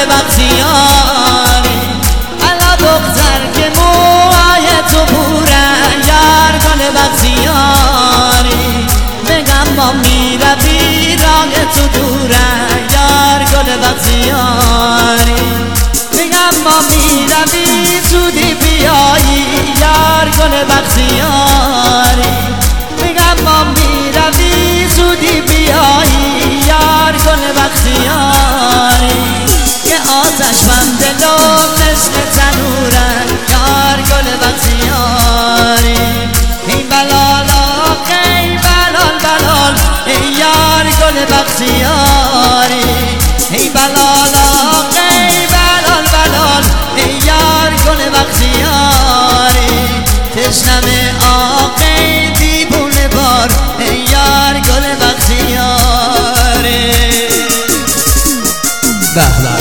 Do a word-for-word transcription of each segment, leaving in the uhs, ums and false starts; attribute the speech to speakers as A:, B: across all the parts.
A: بختیاری الا دختر که موهای تو پورن یار گل بختیاری بگم ما میروی راه تو دورن یار گل بختیاری بگم ما میروی زودی بیایی یار گل بختیاری بگم ما میروی زودی بیایی یار گل بختیاری که آتش بم دلم مثل تنورن یار گل بختیاری ای بلال آقا ای بلال بلال ای یار گل بختیاری ای بلال آقا ای بلال بلال ای یار گل بختیاری تشنم آقا ای دیوونه بار ای یار گل بختیاری به به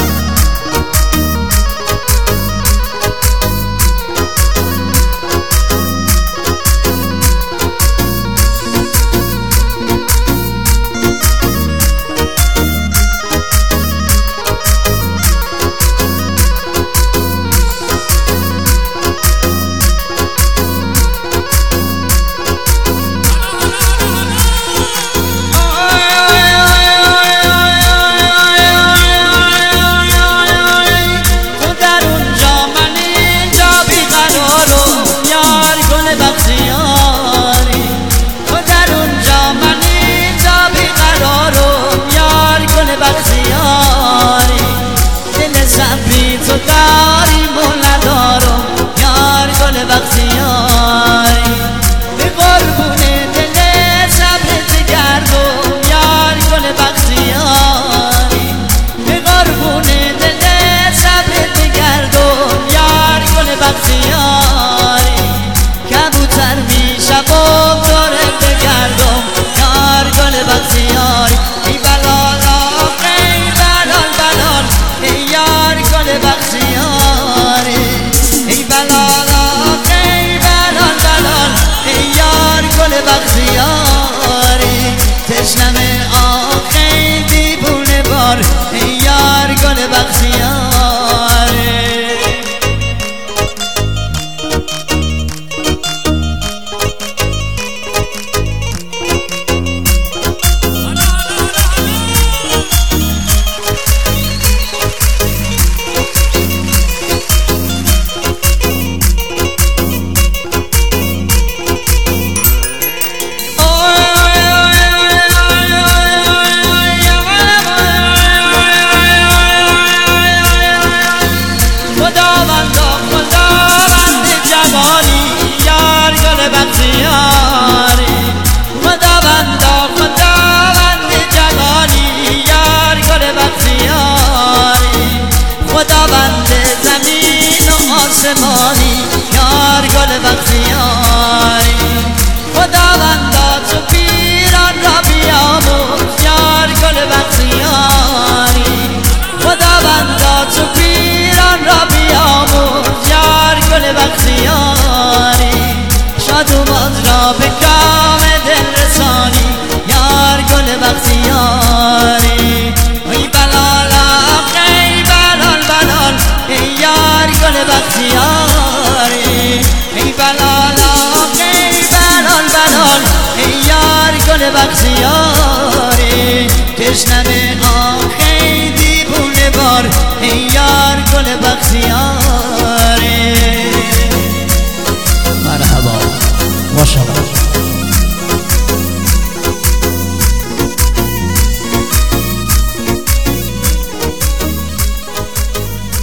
A: تو داریم و ندارم یار گل بختیاری به قربون دل صبرت گردم یار گل بختیاری به قربون دل صبرت گردم یار گل بختیاری کبوتر میشم دورت بگردم یار گل بختیاری ای بلال آقا ای بلال بلال ای یار گل بختیاری ای بلال آقا ای بلال بلال ای یار گل بختیاری تشنم آقا ای دیوونه بار ای یار گل بختیاری بختیاری خداوندا خداوند جلالی یار گل بختیاری خداوند زمین و آسمانی یار گل بختیاری خداوندا تو پیران را بیاموز یار گل بختیاری خداوندا تو پیران را بیاموز یار گل بختیاری شادومان را به کام دل رسانی یار گل بختیاری ای بلال آقا ای بلال بلال ای یار گل بختیاری ای بلال آقا ای بلال بلال ای یار گل بختیاری تشنم آقا ای دیوونه بار ای یار گل بختیاری